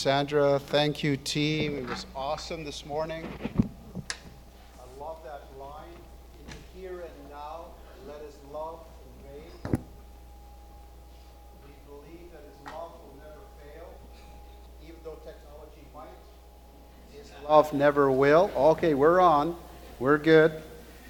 Sandra, thank you, team. It was awesome this morning. I love that line. In the here and now, let his love invade. We believe that his love will never fail, even though technology might. His love never will. Okay, we're on. We're good.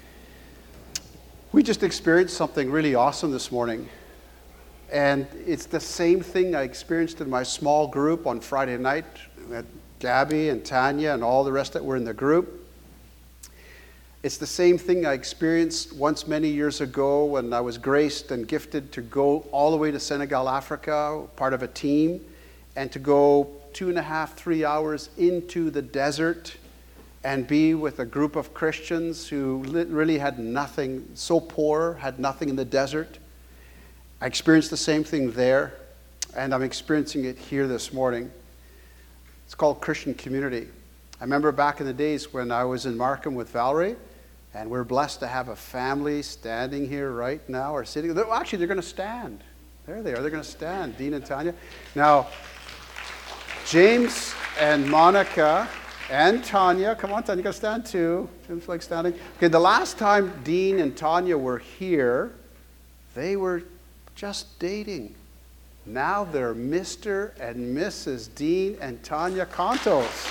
We just experienced something really awesome this morning. And it's the same thing I experienced in my small group on Friday night. Gabby and Tanya and all the rest that were in the group. It's the same thing I experienced once many years ago when I was graced and gifted to go all the way to Senegal, Africa, part of a team, and to go 2.5, 3 hours into the desert and be with a group of Christians who really had nothing, so poor, had nothing in the desert. I experienced the same thing there, and I'm experiencing it here this morning. It's called Christian community. I remember back in the days when I was in Markham with Valerie, and we're blessed to have a family standing here right now, or sitting. Actually, they're going to stand. There they are. They're going to stand, Dean and Tanya. Now, James and Monica and Tanya. Come on, Tanya, you got to stand too. James likes standing. Okay, the last time Dean and Tanya were here, they were just dating. Now they're Mr. and Mrs. Dean and Tanya Contos.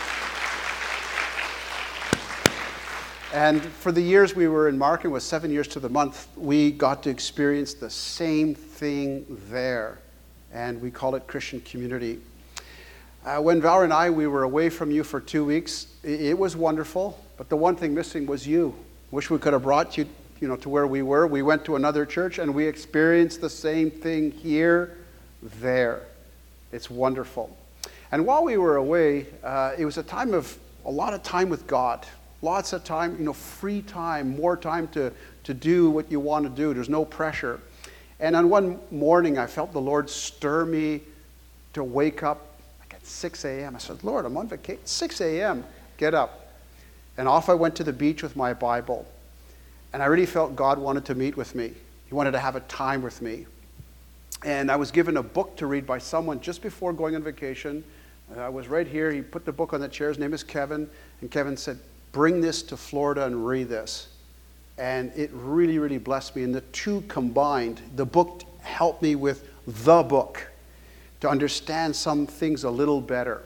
And for the years we were in Markham, was 7 years to the month, we got to experience the same thing there. And we call it Christian community. When Valerie and I, we were away from you for 2 weeks, it was wonderful. But the one thing missing was you. Wish we could have brought you to where we were. We went to another church and we experienced the same thing here, there. It's wonderful. And while we were away, it was a lot of time with God. Lots of time, free time, more time to do what you want to do. There's no pressure. And on one morning, I felt the Lord stir me to wake up like at 6 a.m. I said, Lord, I'm on vacation. 6 a.m., get up. And off I went to the beach with my Bible. And I really felt God wanted to meet with me. He wanted to have a time with me. And I was given a book to read by someone just before going on vacation. I was right here. He put the book on the chair. His name is Kevin. And Kevin said, bring this to Florida and read this. And it really, really blessed me. And the two combined, the book helped me with the book to understand some things a little better.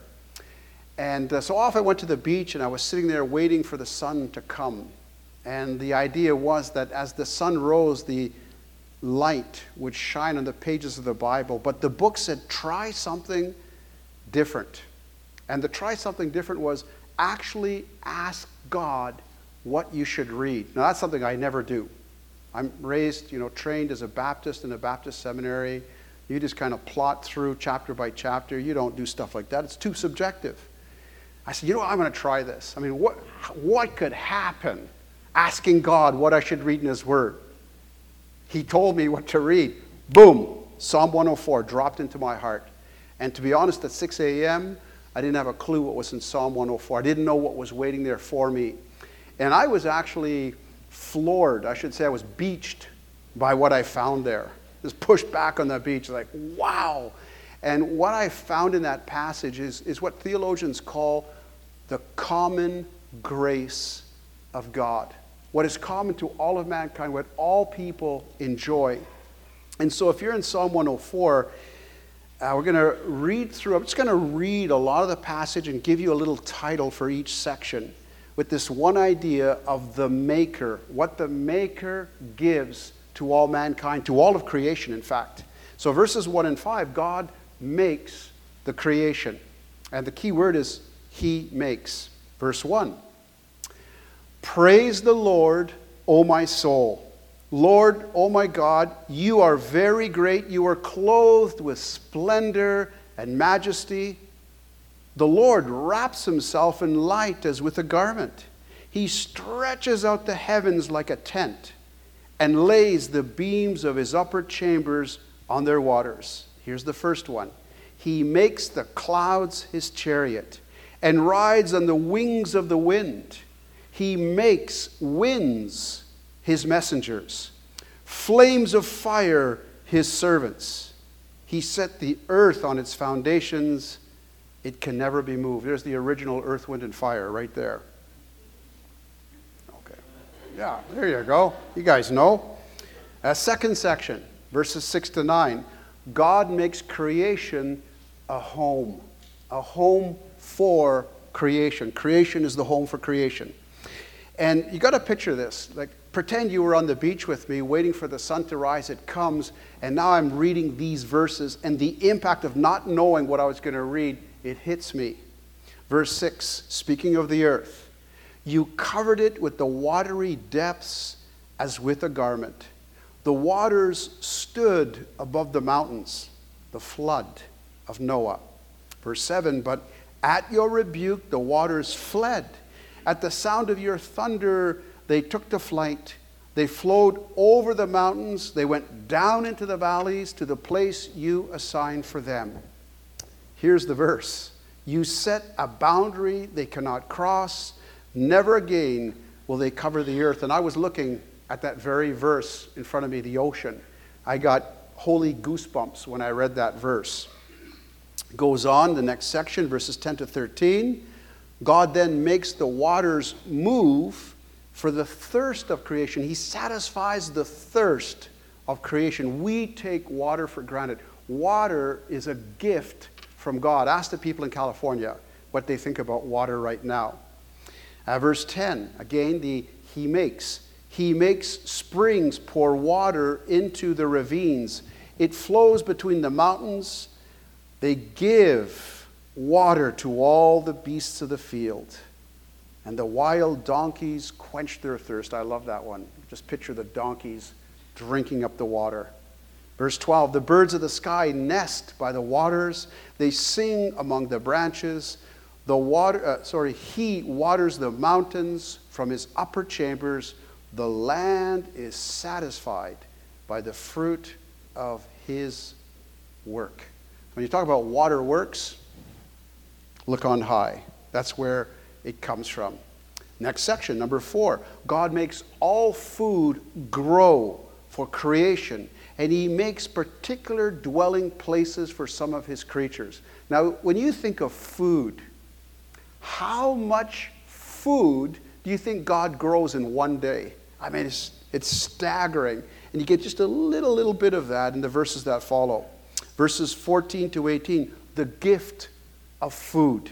And so off I went to the beach, and I was sitting there waiting for the sun to come. And the idea was that as the sun rose, the light would shine on the pages of the Bible. But the book said, try something different. And the try something different was actually ask God what you should read. Now, that's something I never do. I'm raised, trained as a Baptist in a Baptist seminary. You just kind of plot through chapter by chapter. You don't do stuff like that. It's too subjective. I said, I'm going to try this. I mean, what could happen asking God what I should read in His Word? He told me what to read. Boom! Psalm 104 dropped into my heart. And to be honest, at 6 a.m., I didn't have a clue what was in Psalm 104. I didn't know what was waiting there for me. And I was actually floored. I should say I was beached by what I found there. Just pushed back on the beach, like, wow! And what I found in that passage is what theologians call the common grace of God. What is common to all of mankind, what all people enjoy. And so if you're in Psalm 104, we're going to read through. I'm just going to read a lot of the passage and give you a little title for each section with this one idea of the Maker, what the Maker gives to all mankind, to all of creation, in fact. So verses 1 and 5, God makes the creation. And the key word is He makes. Verse 1. Praise the Lord, O my soul. Lord, O my God, you are very great. You are clothed with splendor and majesty. The Lord wraps Himself in light as with a garment. He stretches out the heavens like a tent and lays the beams of His upper chambers on their waters. Here's the first one. He makes the clouds His chariot and rides on the wings of the wind. He makes winds His messengers, flames of fire His servants. He set the earth on its foundations It can never be moved. There's the original earth, wind, and fire right there. Okay. Yeah, there you go. You guys know. Second section, verses 6 to 9. God makes creation a home for creation. Creation is the home for creation. And you got to picture this. Like, pretend you were on the beach with me waiting for the sun to rise. It comes, and now I'm reading these verses, and the impact of not knowing what I was going to read, it hits me. Verse 6, speaking of the earth, you covered it with the watery depths as with a garment. The waters stood above the mountains, the flood of Noah. Verse 7, but at your rebuke the waters fled. At the sound of your thunder they took to flight. They flowed over the mountains. They went down into the valleys to the place you assigned for them. Here's the verse. You set a boundary they cannot cross. Never again will they cover the earth. And I was looking at that very verse in front of me, the ocean. I got holy goosebumps when I read that verse. It goes on, the next section, verses 10 to 13. God then makes the waters move for the thirst of creation. He satisfies the thirst of creation. We take water for granted. Water is a gift from God. Ask the people in California what they think about water right now. Verse 10, again, He makes springs pour water into the ravines. It flows between the mountains. They give water to all the beasts of the field. And the wild donkeys quench their thirst. I love that one. Just picture the donkeys drinking up the water. Verse 12, the birds of the sky nest by the waters. They sing among the branches. He waters the mountains from his upper chambers. The land is satisfied by the fruit of his work. When you talk about water works, look on high. That's where it comes from. Next section, number 4. God makes all food grow for creation, and he makes particular dwelling places for some of his creatures. Now, when you think of food, how much food do you think God grows in one day? I mean, it's staggering. And you get just a little bit of that in the verses that follow. Verses 14 to 18, the gift of food.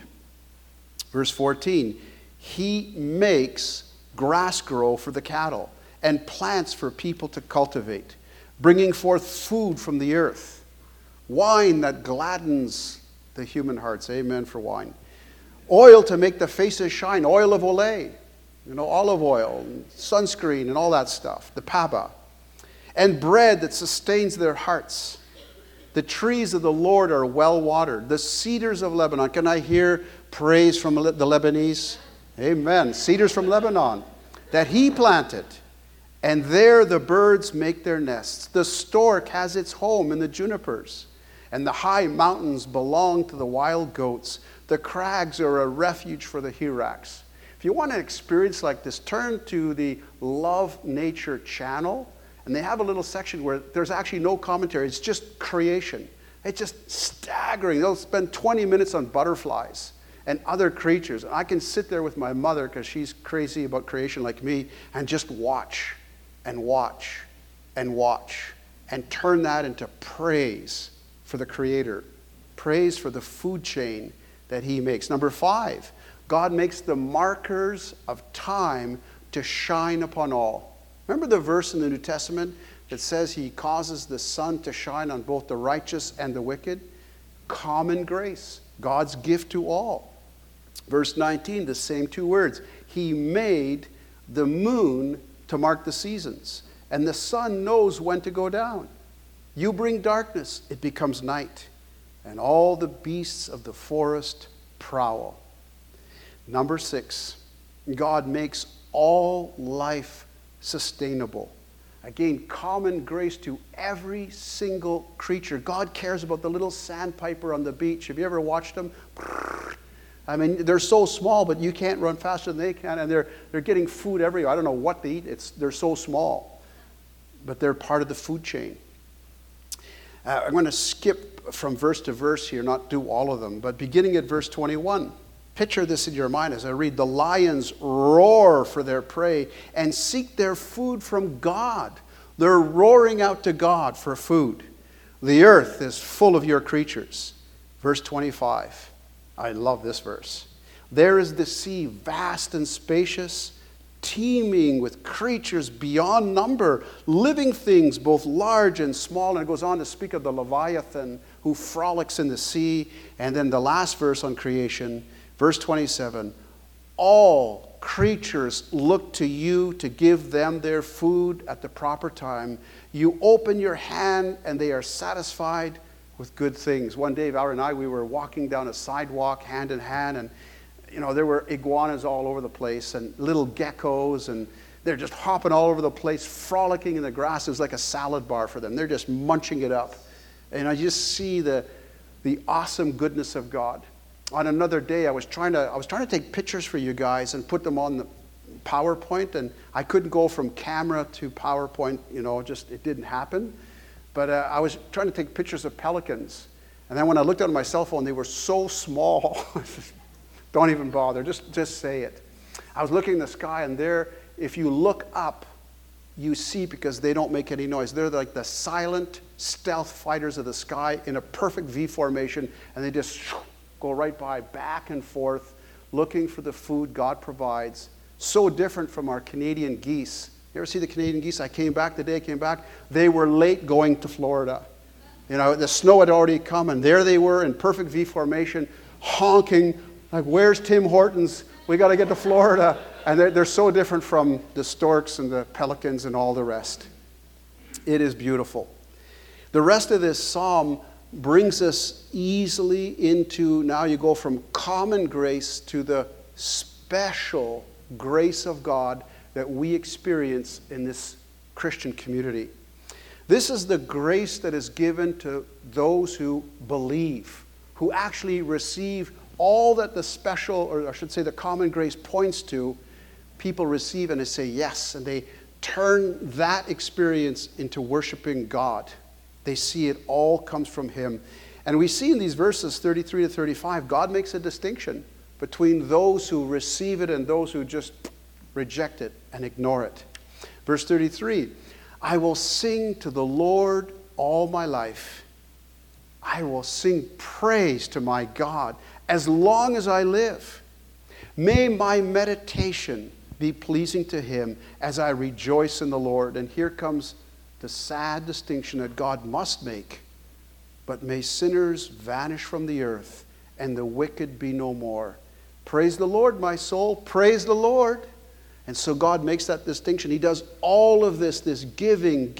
Verse 14, he makes grass grow for the cattle and plants for people to cultivate, bringing forth food from the earth, wine that gladdens the human hearts. Amen for wine. Oil to make the faces shine, oil of Olay, olive oil, and sunscreen, and all that stuff, the Paba. And bread that sustains their hearts. The trees of the Lord are well watered. The cedars of Lebanon. Can I hear praise from the Lebanese? Amen. Cedars from Lebanon that he planted. And there the birds make their nests. The stork has its home in the junipers. And the high mountains belong to the wild goats. The crags are a refuge for the hyrax. If you want an experience like this, turn to the Love Nature channel. And they have a little section where there's actually no commentary. It's just creation. It's just staggering. They'll spend 20 minutes on butterflies and other creatures. And I can sit there with my mother, because she's crazy about creation like me, and just watch and watch and watch and turn that into praise for the Creator. Praise for the food chain that he makes. Number 5, God makes the markers of time to shine upon all. Remember the verse in the New Testament that says he causes the sun to shine on both the righteous and the wicked? Common grace, God's gift to all. Verse 19, the same 2 words. He made the moon to mark the seasons, and the sun knows when to go down. You bring darkness, it becomes night, and all the beasts of the forest prowl. Number 6, God makes all life sustainable. Again, common grace to every single creature. God cares about the little sandpiper on the beach. Have you ever watched them? I mean, they're so small, but you can't run faster than they can, and they're getting food everywhere. I don't know what they eat. They're so small, but they're part of the food chain. I'm going to skip from verse to verse here, not do all of them, but beginning at verse 21. Picture this in your mind as I read. The lions roar for their prey and seek their food from God. They're roaring out to God for food. The earth is full of your creatures. Verse 25. I love this verse. There is the sea, vast and spacious, teeming with creatures beyond number, living things both large and small. And it goes on to speak of the Leviathan who frolics in the sea. And then the last verse on creation, verse 27, all creatures look to you to give them their food at the proper time. You open your hand and they are satisfied with good things. One day, Val and I, we were walking down a sidewalk hand in hand, and there were iguanas all over the place and little geckos, and they're just hopping all over the place, frolicking in the grass. It was like a salad bar for them. They're just munching it up. And I just see the awesome goodness of God. On another day, I was trying to take pictures for you guys and put them on the PowerPoint, and I couldn't go from camera to PowerPoint, it didn't happen. But I was trying to take pictures of pelicans. And then when I looked at my cell phone, they were so small. Don't even bother, just say it. I was looking in the sky, and there, if you look up, you see, because they don't make any noise. They're like the silent stealth fighters of the sky in a perfect V formation, and they just go right by, back and forth, looking for the food God provides. So different from our Canadian geese. You ever see the Canadian geese? The day I came back, they were late going to Florida. The snow had already come, and there they were in perfect V formation, honking, like, where's Tim Hortons? We got to get to Florida. And they're so different from the storks and the pelicans and all the rest. It is beautiful. The rest of this psalm brings us easily into, now you go from common grace to the special grace of God that we experience in this Christian community. This is the grace that is given to those who believe, who actually receive all that the special, or I should say the common grace points to. People receive and they say yes, and they turn that experience into worshiping God. They see it all comes from Him. And we see in these verses 33 to 35, God makes a distinction between those who receive it and those who just reject it and ignore it. Verse 33, I will sing to the Lord all my life. I will sing praise to my God as long as I live. May my meditation be pleasing to Him as I rejoice in the Lord. And here comes the sad distinction that God must make. But may sinners vanish from the earth and the wicked be no more. Praise the Lord, my soul. Praise the Lord. And so God makes that distinction. He does all of this giving,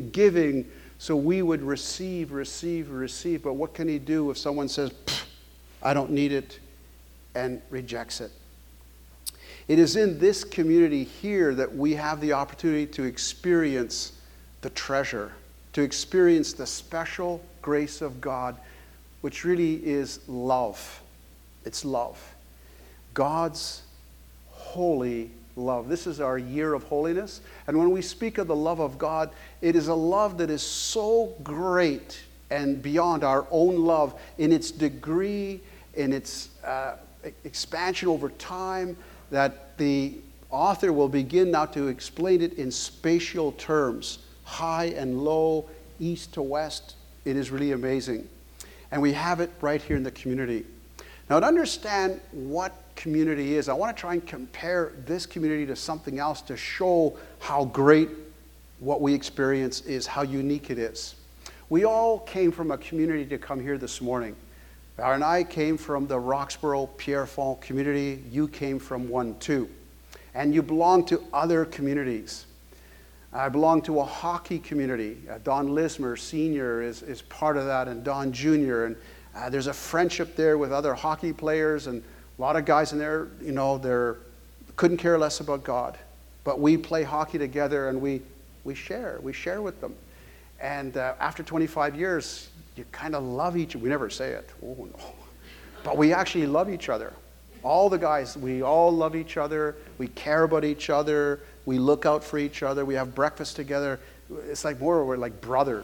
so we would receive. But what can He do if someone says, I don't need it, and rejects it? It is in this community here that we have the opportunity to experience the treasure, to experience the special grace of God, which really is love. It's love. God's holy love. This is our year of holiness. And when we speak of the love of God, it is a love that is so great and beyond our own love in its degree, in its expansion over time, that the author will begin now to explain it in spatial terms, high and low, east to west. It is really amazing. And we have it right here in the community. Now, to understand what community is, I want to try and compare this community to something else to show how great what we experience is, how unique it is. We all came from a community to come here this morning. Val and I came from the Roxborough Pierrefonds community. You came from one too. And you belong to other communities. I belong to a hockey community. Don Lismer, Sr. is part of that, and Don Jr. And there's a friendship there with other hockey players, and a lot of guys in there, they couldn't care less about God. But we play hockey together, and we share with them. And after 25 years, you kind of love each other. We never say it. Oh, no. But we actually love each other. All the guys, we all love each other. We care about each other. We look out for each other. We have breakfast together. It's like we're like brothers.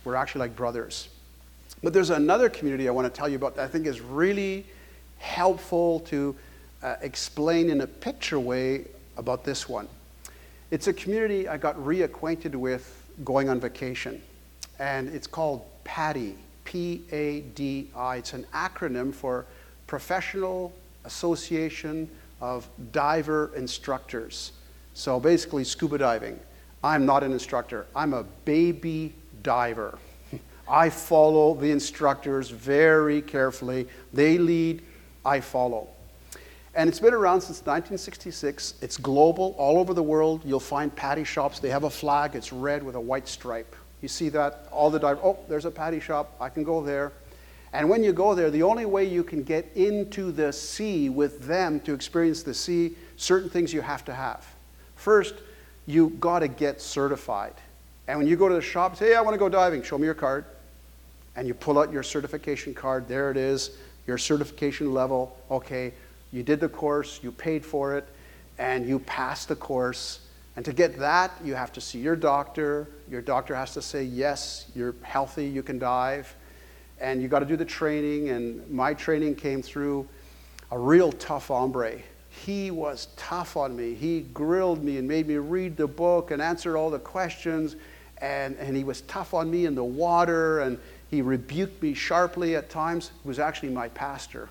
We're actually like brothers. But there's another community I want to tell you about that I think is really helpful to explain in a picture way about this one. It's a community I got reacquainted with going on vacation, and it's called PADI, P-A-D-I. It's an acronym for Professional Association of Diver Instructors. So basically scuba diving. I'm not an instructor. I'm a baby diver. I follow the instructors very carefully. They lead, I follow. And it's been around since 1966. It's global, all over the world. You'll find PADI shops. They have a flag. It's red with a white stripe. You see that? All the divers, oh, there's a PADI shop. I can go there. And when you go there, the only way you can get into the sea with them to experience the sea, certain things you have to have. First, you got to get certified. And when you go to the shop, say, hey, I want to go diving. Show me your card. And you pull out your certification card. There it is, your certification level. Okay. You did the course, you paid for it, and you passed the course. And to get that, you have to see your doctor. Your doctor has to say, yes, you're healthy, you can dive. And you got to do the training. And my training came through a real tough hombre. He was tough on me. He grilled me and made me read the book and answer all the questions. And he was tough on me in the water. And he rebuked me sharply at times. He was actually my pastor.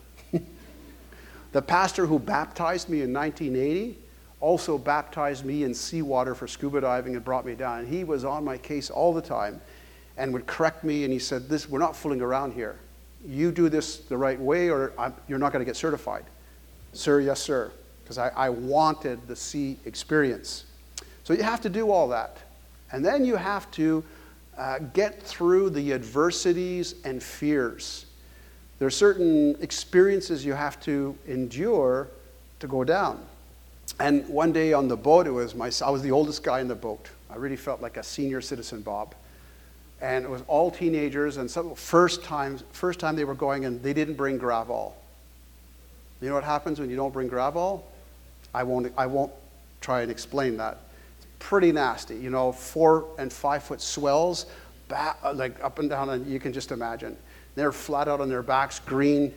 The pastor who baptized me in 1980 also baptized me in seawater for scuba diving and brought me down. And he was on my case all the time and would correct me. And he said, we're not fooling around here. You do this the right way or you're not going to get certified. Sir, yes, sir. Because I wanted the sea experience. So you have to do all that. And then you have to get through the adversities and fears. There are certain experiences you have to endure to go down. And one day on the boat, I was the oldest guy in the boat. I really felt like a senior citizen, Bob. And it was all teenagers, and some first time they were going, and they didn't bring Gravol. You know what happens when you don't bring Gravol? I won't try and explain that. It's pretty nasty. 4 and 5 foot swells, like up and down, and you can just imagine. They're flat out on their backs, green,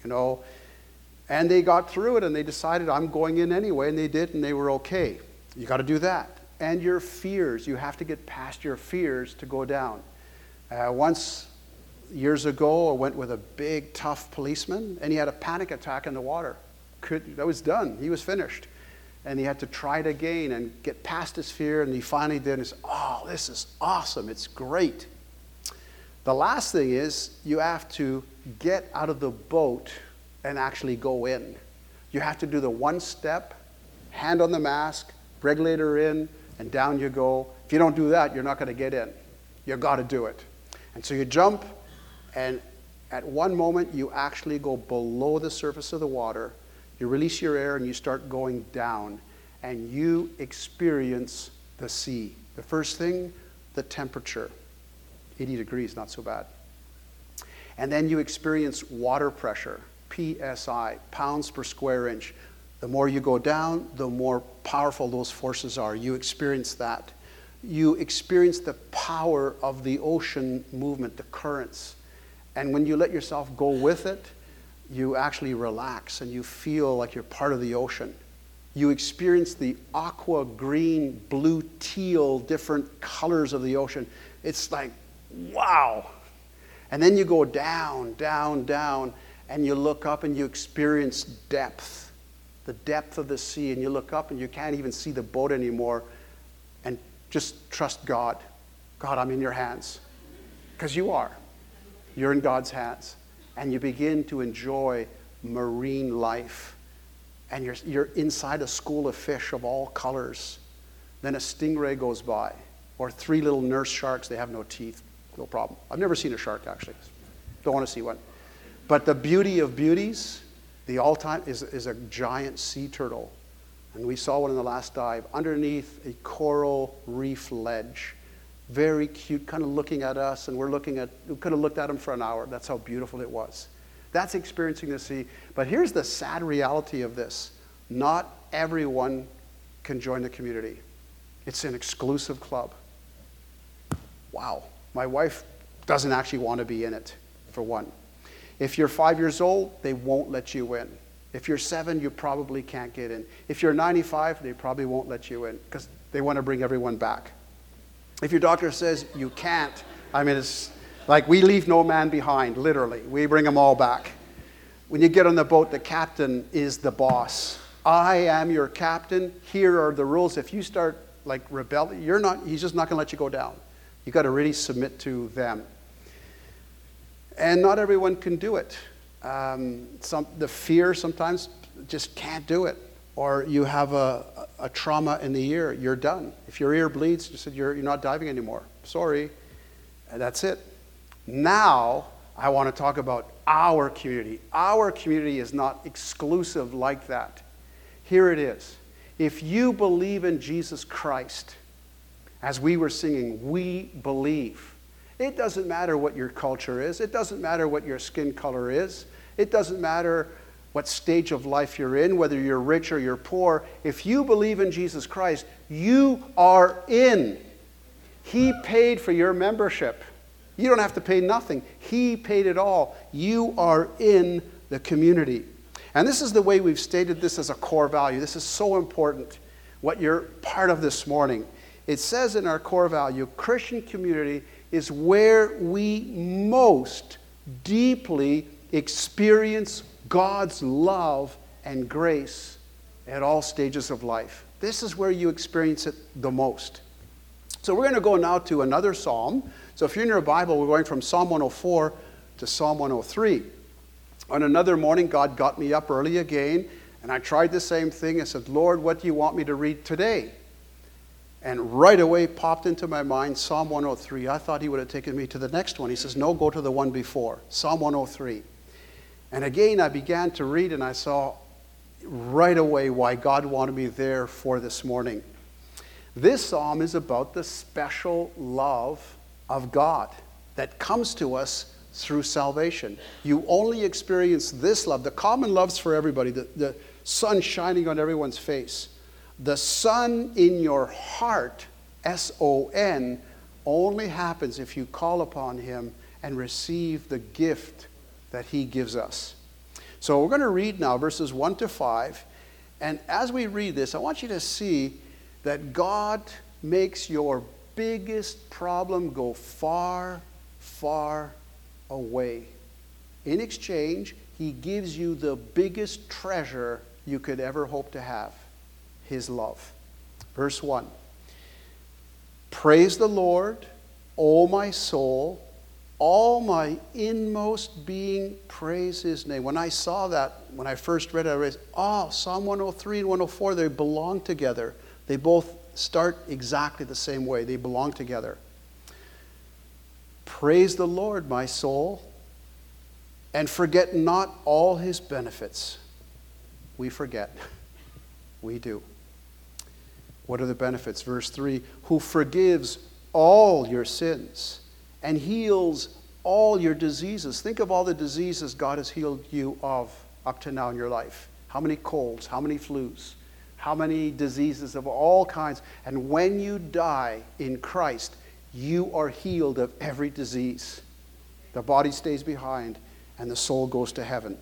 And they got through it, and they decided, I'm going in anyway, and they did, and they were okay. You got to do that. And your fears, you have to get past your fears to go down. Once, years ago, I went with a big, tough policeman, and he had a panic attack in the water. That was done. He was finished. And he had to try it again and get past his fear, and he finally did, and he said, oh, this is awesome. It's great. The last thing is you have to get out of the boat and actually go in. You have to do the one step, hand on the mask, regulator in, and down you go. If you don't do that, you're not going to get in. You've got to do it. And so you jump, and at one moment you actually go below the surface of the water. You release your air and you start going down, and you experience the sea. The first thing, the temperature. 80 degrees, not so bad. And then you experience water pressure, PSI, pounds per square inch. The more you go down, the more powerful those forces are. You experience that. You experience the power of the ocean movement, the currents. And when you let yourself go with it, you actually relax and you feel like you're part of the ocean. You experience the aqua, green, blue, teal, different colors of the ocean. It's like, wow. And then you go down, down, down, and you look up and you experience depth, the depth of the sea, and you look up and you can't even see the boat anymore, and just trust God. God, I'm in your hands. Because you are. You're in God's hands. And you begin to enjoy marine life. And you're inside a school of fish of all colors. Then a stingray goes by, or 3 little nurse sharks. They have no teeth. No problem. I've never seen a shark, actually. Don't want to see one. But the beauty of beauties, the all-time, is a giant sea turtle. And we saw one in the last dive underneath a coral reef ledge. Very cute, kind of looking at us, and we could have looked at him for an hour. That's how beautiful it was. That's experiencing the sea. But here's the sad reality of this. Not everyone can join the community. It's an exclusive club. Wow. My wife doesn't actually want to be in it, for one. If you're 5 years old, they won't let you in. If you're 7, you probably can't get in. If you're 95, they probably won't let you in because they want to bring everyone back. If your doctor says you can't, I mean, it's like we leave no man behind, literally. We bring them all back. When you get on the boat, the captain is the boss. I am your captain. Here are the rules. If you start like rebelling, he's just not going to let you go down. You got to really submit to them. And not everyone can do it. The fear sometimes just can't do it. Or you have a trauma in the ear, you're done. If your ear bleeds, you said you're not diving anymore. Sorry. And that's it. Now, I want to talk about our community. Our community is not exclusive like that. Here it is. If you believe in Jesus Christ, as we were singing, we believe. It doesn't matter what your culture is. It doesn't matter what your skin color is. It doesn't matter what stage of life you're in, whether you're rich or you're poor. If you believe in Jesus Christ, you are in. He paid for your membership. You don't have to pay nothing. He paid it all. You are in the community. And this is the way we've stated this as a core value. This is so important, what you're part of this morning. It says in our core value, Christian community is where we most deeply experience God's love and grace at all stages of life. This is where you experience it the most. So we're going to go now to another psalm. So if you're in your Bible, we're going from Psalm 104 to Psalm 103. On another morning, God got me up early again, and I tried the same thing. I said, Lord, what do you want me to read today? And right away popped into my mind Psalm 103. I thought he would have taken me to the next one. He says, no, go to the one before, Psalm 103. And again, I began to read, and I saw right away why God wanted me there for this morning. This psalm is about the special love of God that comes to us through salvation. You only experience this love. The common love's for everybody, the sun shining on everyone's face. The sun in your heart, S-O-N, only happens if you call upon him and receive the gift that he gives us. So we're going to read now verses 1 to 5. And as we read this, I want you to see that God makes your biggest problem go far, far away. In exchange, he gives you the biggest treasure you could ever hope to have, his love. Verse 1. Praise the Lord, O my soul, all my inmost being, praise his name. When I saw that, when I first read it, I read, Psalm 103 and 104, they belong together. They both start exactly the same way. They belong together. Praise the Lord, my soul, and forget not all his benefits. We forget. We do. What are the benefits? Verse 3, who forgives all your sins and heals all your diseases. Think of all the diseases God has healed you of up to now in your life. How many colds? How many flus? How many diseases of all kinds? And when you die in Christ, you are healed of every disease. The body stays behind and the soul goes to heaven.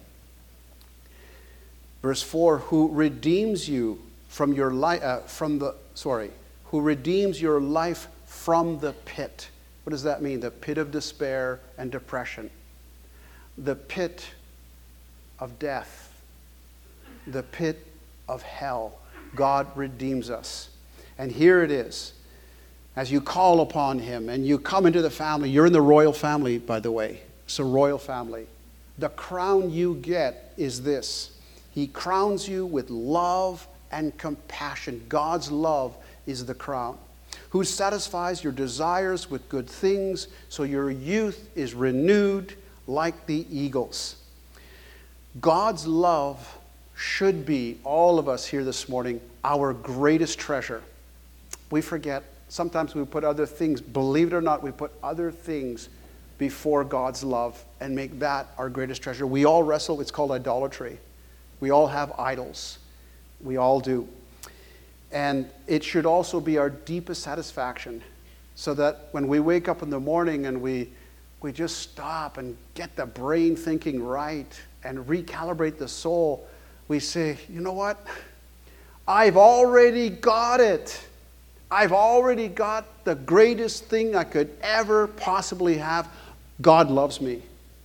Verse 4, who redeems you from your life, who redeems your life from the pit. What does that mean? The pit of despair and depression. The pit of death. The pit of hell. God redeems us. And here it is. As you call upon him and you come into the family, you're in the royal family, by the way. It's a royal family. The crown you get is this. He crowns you with love and compassion. God's love is the crown. Who satisfies your desires with good things, so your youth is renewed like the eagles. God's love should be, all of us here this morning, our greatest treasure. We forget. Sometimes we put other things, believe it or not, we put other things before God's love and make that our greatest treasure. We all wrestle. It's called idolatry. We all have idols. We all do. And it should also be our deepest satisfaction, so that when we wake up in the morning and we we just stop and get the brain thinking right and recalibrate the soul, we say, you know what? I've already got it. I've already got the greatest thing I could ever possibly have. God loves me.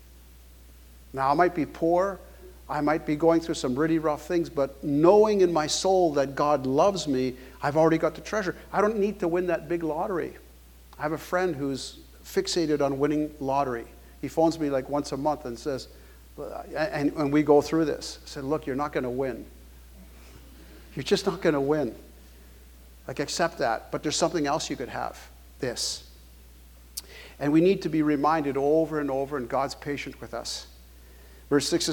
Now, I might be poor. I might be going through some really rough things, but knowing in my soul that God loves me, I've already got the treasure. I don't need to win that big lottery. I have a friend who's fixated on winning lottery. He phones me like once a month and says, and we go through this. I said, look, you're not going to win. You're just not going to win. Like, accept that. But there's something else you could have. This. And we need to be reminded over and over, and God's patient with us. Verse 6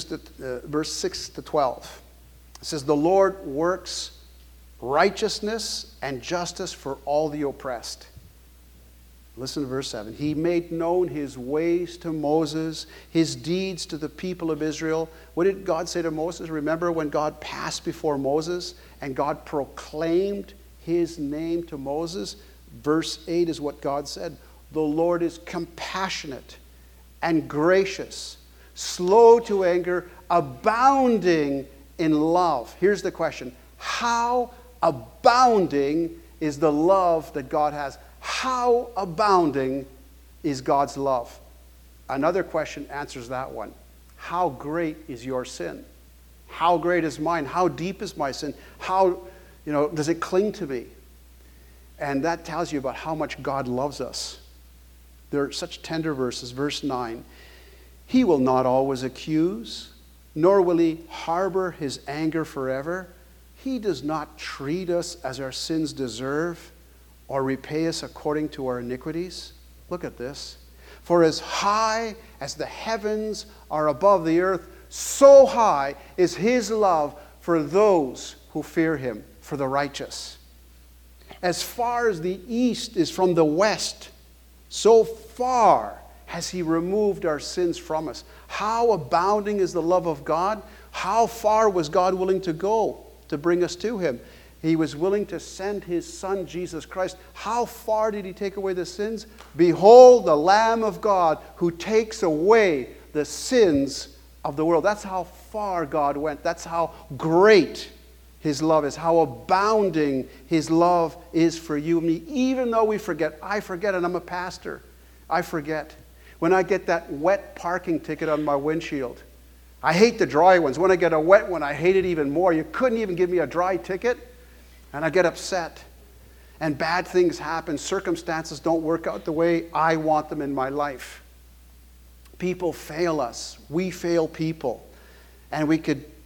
to 12. It says, the Lord works righteousness and justice for all the oppressed. Listen to verse 7. He made known his ways to Moses, his deeds to the people of Israel. What did God say to Moses? Remember when God passed before Moses and God proclaimed his name to Moses? Verse 8 is what God said. The Lord is compassionate and gracious, slow to anger, abounding in love. Here's the question. How abounding is the love that God has? How abounding is God's love? Another question answers that one. How great is your sin? How great is mine? How deep is my sin? How, does it cling to me? And that tells you about how much God loves us. There are such tender verses. Verse 9. He will not always accuse, nor will he harbor his anger forever. He does not treat us as our sins deserve, or repay us according to our iniquities. Look at this. For as high as the heavens are above the earth, so high is his love for those who fear him, for the righteous. As far as the east is from the west, so far has he removed our sins from us. How abounding is the love of God? How far was God willing to go to bring us to him? He was willing to send his son, Jesus Christ. How far did he take away the sins? Behold, the Lamb of God who takes away the sins of the world. That's how far God went. That's how great his love is, how abounding his love is for you and me. Even though we forget, I forget, and I'm a pastor. I forget. When I get that wet parking ticket on my windshield, I hate the dry ones. When I get a wet one, I hate it even more. You couldn't even give me a dry ticket, and I get upset. And bad things happen. Circumstances don't work out the way I want them in my life. People fail us. We fail people. And we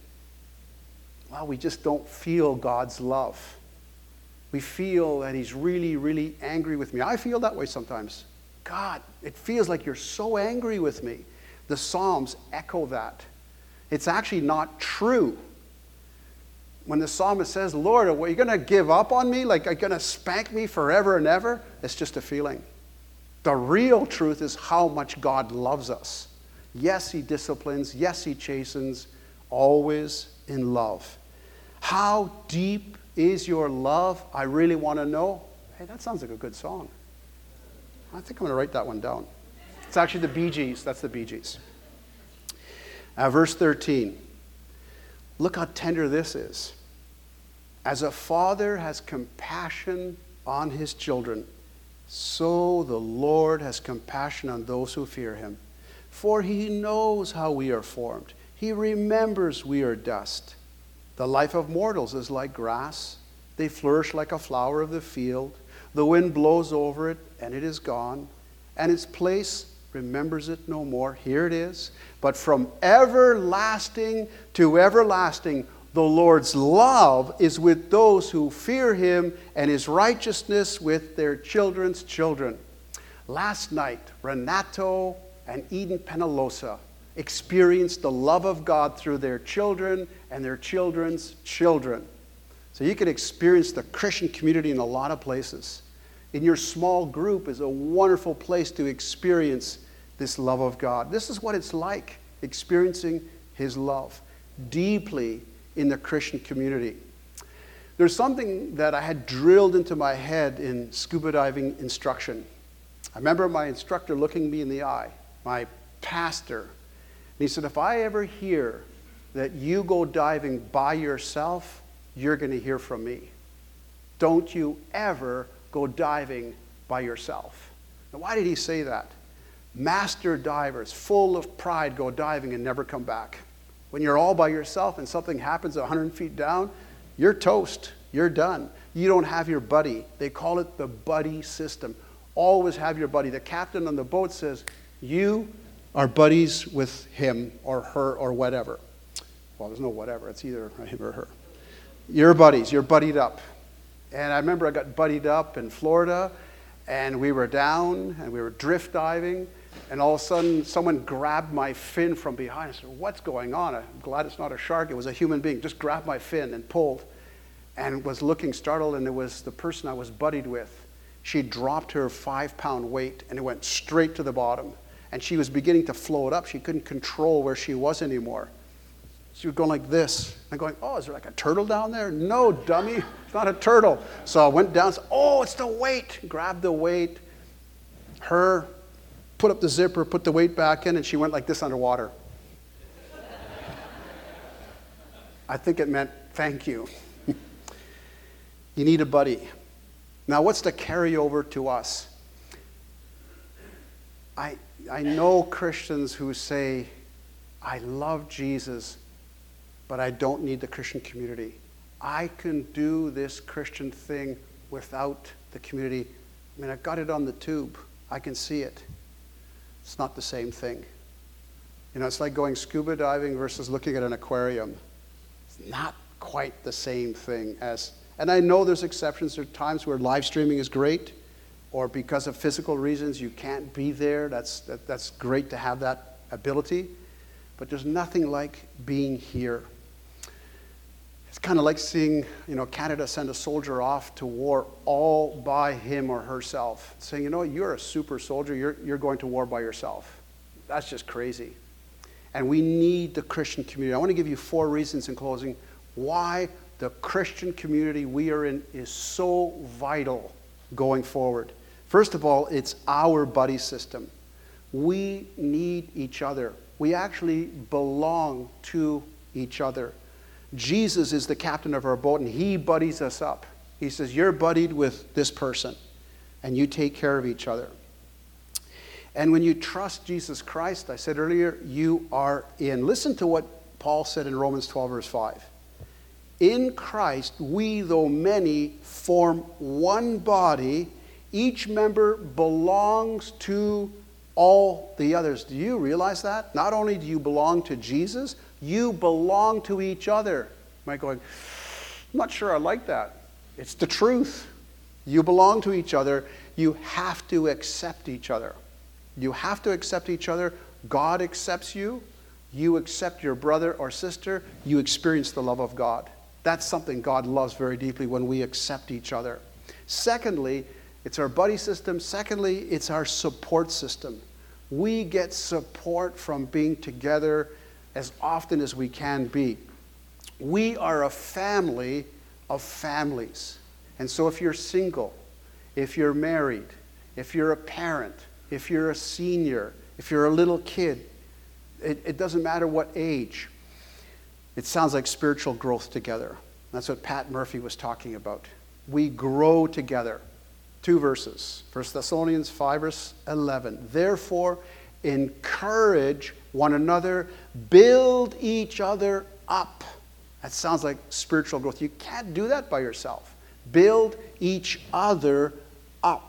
just don't feel God's love. We feel that he's really, really angry with me. I feel that way sometimes. God, it feels like you're so angry with me. The Psalms echo that. It's actually not true. When the psalmist says, Lord, are you going to give up on me? Like, are you going to spank me forever and ever? It's just a feeling. The real truth is how much God loves us. Yes, he disciplines. Yes, he chastens. Always in love. How deep is your love? I really want to know. Hey, that sounds like a good song. I think I'm going to write that one down. It's actually the Bee Gees. That's the Bee Gees. Verse 13. Look how tender this is. As a father has compassion on his children, so the Lord has compassion on those who fear him. For he knows how we are formed. He remembers we are dust. The life of mortals is like grass. They flourish like a flower of the field. The wind blows over it, and it is gone, and its place remembers it no more. Here it is. But from everlasting to everlasting, the Lord's love is with those who fear him, and his righteousness with their children's children. Last night, Renato and Eden Penalosa experienced the love of God through their children and their children's children. So you can experience the Christian community in a lot of places. In your small group is a wonderful place to experience this love of God. This is what it's like, experiencing his love deeply in the Christian community. There's something that I had drilled into my head in scuba diving instruction. I remember my instructor looking me in the eye my pastor. And he said, if I ever hear that you go diving by yourself, you're going to hear from me. Don't you ever go diving by yourself. Now, why did he say that? Master divers, full of pride, go diving and never come back. When you're all by yourself and something happens 100 feet down, you're toast. You're done. You don't have your buddy. They call it the buddy system. Always have your buddy. The captain on the boat says, you are buddies with him or her or whatever. Well, there's no whatever. It's either him or her. You're buddies. You're buddied up. And I remember I got buddied up in Florida, and we were down, and we were drift diving, and all of a sudden, someone grabbed my fin from behind. I said, what's going on? I'm glad it's not a shark. It was a human being. Just grabbed my fin and pulled, and was looking startled, and it was the person I was buddied with. She dropped her 5-pound weight, and it went straight to the bottom. And she was beginning to float up. She couldn't control where she was anymore. She was going like this. I'm going, oh, is there like a turtle down there? No, dummy. It's not a turtle. So I went down. Said, oh, it's the weight. Grabbed the weight. Her, put up the zipper, put the weight back in, and she went like this underwater. I think it meant thank you. You need a buddy. Now, what's the carryover to us? I know Christians who say, I love Jesus, but I don't need the Christian community. I can do this Christian thing without the community. I mean, I got it on the tube. I can see it. It's not the same thing. You know, it's like going scuba diving versus looking at an aquarium. It's not quite the same thing as, and I know there's exceptions. There are times where live streaming is great, or because of physical reasons you can't be there. That's great to have that ability. But there's nothing like being here. It's kind of like seeing, Canada send a soldier off to war all by him or herself. Saying, you're a super soldier, you're going to war by yourself. That's just crazy. And we need the Christian community. I want to give you 4 reasons in closing why the Christian community we are in is so vital going forward. First of all, it's our buddy system. We need each other. We actually belong to each other. Jesus is the captain of our boat, and he buddies us up. He says, you're buddied with this person, and you take care of each other. And when you trust Jesus Christ, I said earlier, you are in. Listen to what Paul said in Romans 12, verse 5. In Christ, we, though many, form one body. Each member belongs to all the others. Do you realize that? Not only do you belong to Jesus, you belong to each other. You might go, I'm not sure I like that. It's the truth. You belong to each other. You have to accept each other. You have to accept each other. God accepts you. You accept your brother or sister. You experience the love of God. That's something God loves very deeply when we accept each other. Secondly, it's our buddy system. Secondly, it's our support system. We get support from being together as often as we can be. We are a family of families. And so if you're single, if you're married, if you're a parent, if you're a senior, if you're a little kid, it doesn't matter what age. It sounds like spiritual growth together. That's what Pat Murphy was talking about. We grow together. 2 verses. 1 Thessalonians 5, verse 11. Therefore, encourage one another, build each other up. That sounds like spiritual growth. You can't do that by yourself. Build each other up.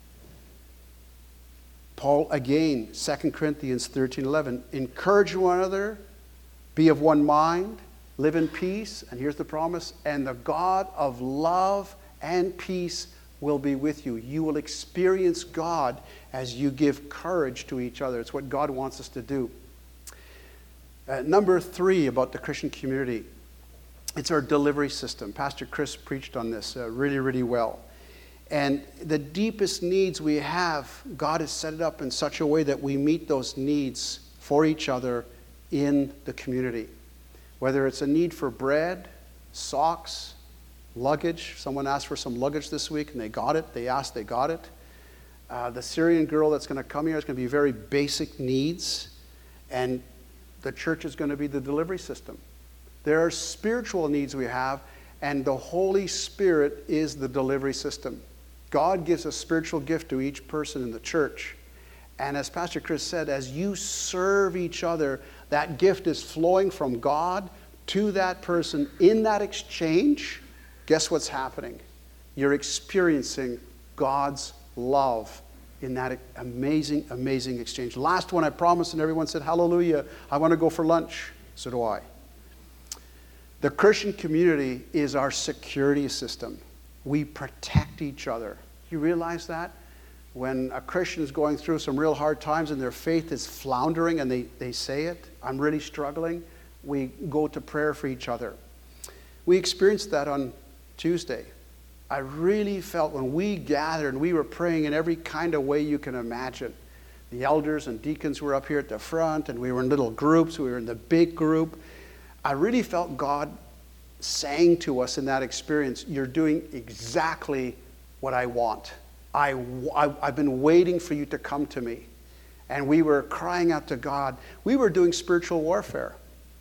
Paul again, 2 Corinthians 13:11. Encourage one another, be of one mind, live in peace. And here's the promise. And the God of love and peace will be with you. You will experience God as you give courage to each other. It's what God wants us to do. Number 3 about the Christian community. It's our delivery system. Pastor Chris preached on this really, really well. And the deepest needs we have, God has set it up in such a way that we meet those needs for each other in the community. Whether it's a need for bread, socks, luggage. Someone asked for some luggage this week and they got it. They asked, they got it. The Syrian girl that's going to come here is going to be very basic needs, and the church is going to be the delivery system. There are spiritual needs we have, and the Holy Spirit is the delivery system. God gives a spiritual gift to each person in the church. And as Pastor Chris said, as you serve each other, that gift is flowing from God to that person. In that exchange, guess what's happening? You're experiencing God's love in that amazing, amazing exchange. Last one I promised, and everyone said, hallelujah, I want to go for lunch. So do I. The Christian community is our security system. We protect each other. You realize that? When a Christian is going through some real hard times and their faith is floundering and they say it, I'm really struggling, we go to prayer for each other. We experienced that on Tuesday. I really felt when we gathered and we were praying in every kind of way you can imagine. The elders and deacons were up here at the front, and we were in little groups. We were in the big group. I really felt God saying to us in that experience, you're doing exactly what I want. I've been waiting for you to come to me. And we were crying out to God. We were doing spiritual warfare.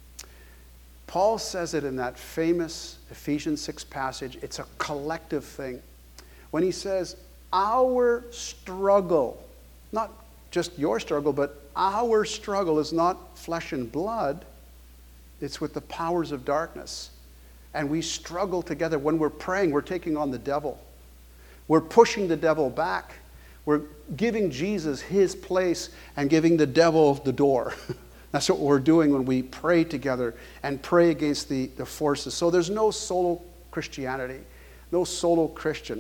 Paul says it in that famous Ephesians 6 passage. It's a collective thing. When he says, our struggle, not just your struggle, but our struggle is not flesh and blood. It's with the powers of darkness. And we struggle together. When we're praying, we're taking on the devil. We're pushing the devil back. We're giving Jesus his place and giving the devil the door. That's what we're doing when we pray together and pray against the forces. So there's no solo Christianity, no solo Christian.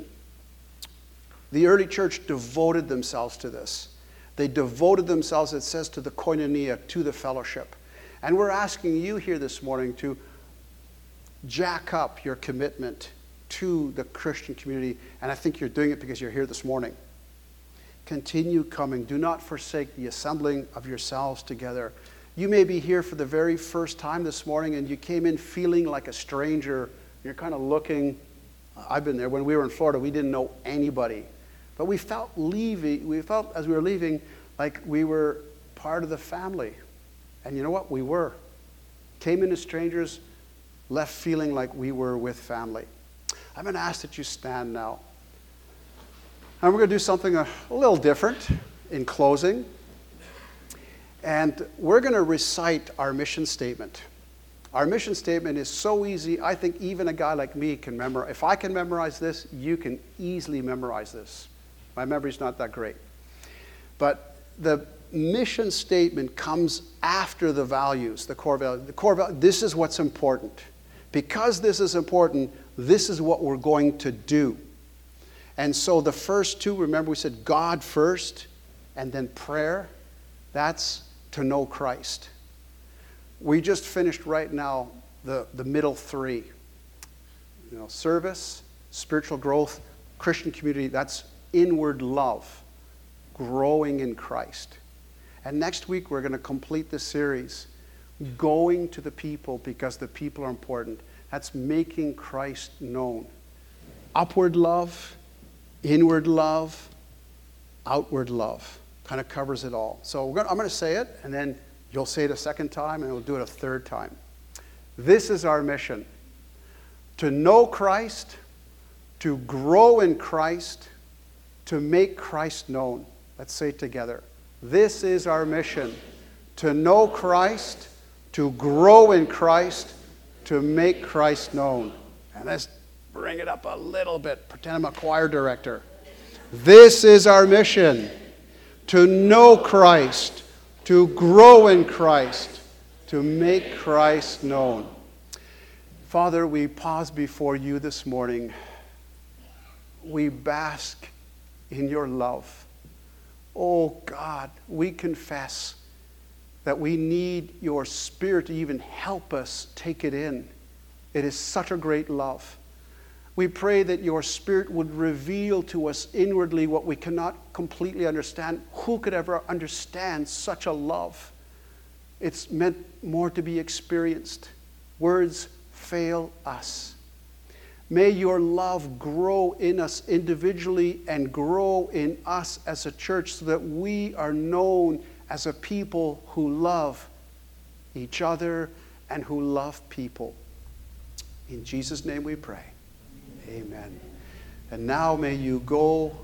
The early church devoted themselves to this. They devoted themselves, it says, to the koinonia, to the fellowship. And we're asking you here this morning to jack up your commitment to the Christian community. And I think you're doing it because you're here this morning. Continue coming. Do not forsake the assembling of yourselves together. You may be here for the very first time this morning and you came in feeling like a stranger. You're kind of looking. I've been there. When we were in Florida, we didn't know anybody. But we felt as we were leaving like we were part of the family. And you know what? We were. Came in as strangers, left feeling like we were with family. I'm going to ask that you stand now. And we're going to do something a little different in closing. And we're going to recite our mission statement. Our mission statement is so easy, I think even a guy like me can memorize. If I can memorize this, you can easily memorize this. My memory's not that great. But the mission statement comes after the values, the core values. The core value, this is what's important. Because this is important, this is what we're going to do. And so the first two, remember we said God first and then prayer. That's to know Christ. We just finished right now the middle three. Service, spiritual growth, Christian community, that's inward love, growing in Christ. And next week we're going to complete the series, going to the people because the people are important. That's making Christ known. Upward love, inward love, outward love. Kind of covers it all. So I'm going to say it, and then you'll say it a second time, and we'll do it a third time. This is our mission. To know Christ, to grow in Christ, to make Christ known. Let's say it together. This is our mission. To know Christ, to grow in Christ, to make Christ known. And let's bring it up a little bit. Pretend I'm a choir director. This is our mission. To know Christ, to grow in Christ, to make Christ known. Father, we pause before you this morning. We bask in your love. Oh God, we confess that we need your Spirit to even help us take it in. It is such a great love. We pray that your Spirit would reveal to us inwardly what we cannot completely understand. Who could ever understand such a love? It's meant more to be experienced. Words fail us. May your love grow in us individually and grow in us as a church so that we are known as a people who love each other and who love people. In Jesus' name we pray. Amen. And now may you go